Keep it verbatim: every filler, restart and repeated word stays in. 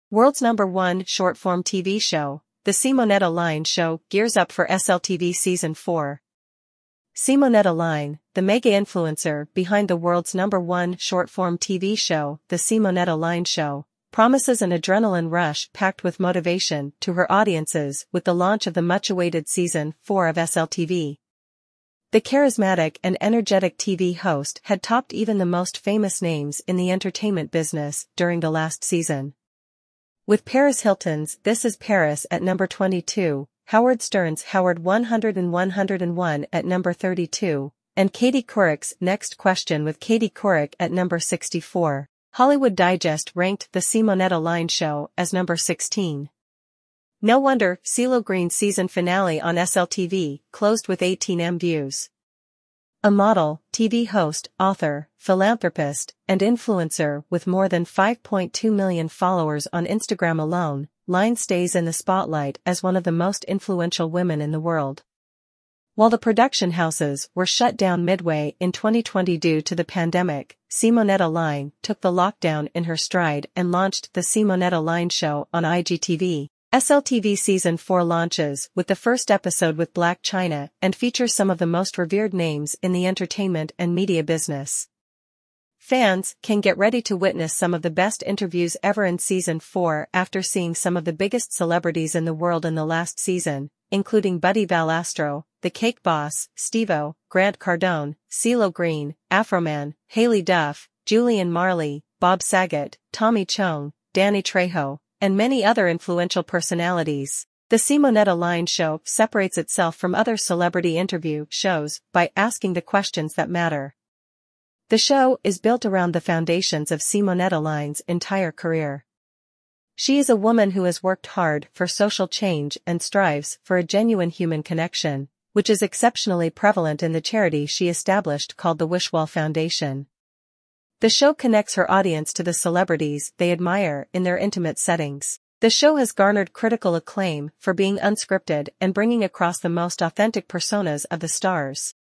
World's number one short-form T V show, The Simonetta Line Show, gears up for S L T V Season four. Simonetta Line, the mega-influencer behind the world's number one short-form T V show, The Simonetta Line Show, promises an adrenaline rush packed with motivation to her audiences with the launch of the much-awaited Season four of S L T V. The charismatic and energetic T V host had topped even the most famous names in the entertainment business during the last season. With Paris Hilton's This Is Paris at number twenty-two, Howard Stern's Howard one hundred and one hundred and one at number thirty-two, and Katie Couric's Next Question with Katie Couric at number sixty-four, Hollywood Digest ranked The Simonetta Line Show as number sixteen. No wonder CeeLo Green's season finale on S L T V closed with eighteen million views. A model, T V host, author, philanthropist, and influencer with more than five point two million followers on Instagram alone, Line stays in the spotlight as one of the most influential women in the world. While the production houses were shut down midway in twenty twenty due to the pandemic, Simonetta Line took the lockdown in her stride and launched The Simonetta Line Show on I G T V. S L T V Season four launches with the first episode with Blac Chyna and features some of the most revered names in the entertainment and media business. Fans can get ready to witness some of the best interviews ever in Season four after seeing some of the biggest celebrities in the world in the last season, including Buddy Valastro, The Cake Boss, Steve-O, Grant Cardone, CeeLo Green, Afroman, Haley Duff, Julian Marley, Bob Saget, Tommy Chong, Danny Trejo, and many other influential personalities. The Simonetta Line Show separates itself from other celebrity interview shows by asking the questions that matter. The show is built around the foundations of Simonetta Line's entire career. She is a woman who has worked hard for social change and strives for a genuine human connection, which is exceptionally prevalent in the charity she established called the Wishwell Foundation. The show connects her audience to the celebrities they admire in their intimate settings. The show has garnered critical acclaim for being unscripted and bringing across the most authentic personas of the stars.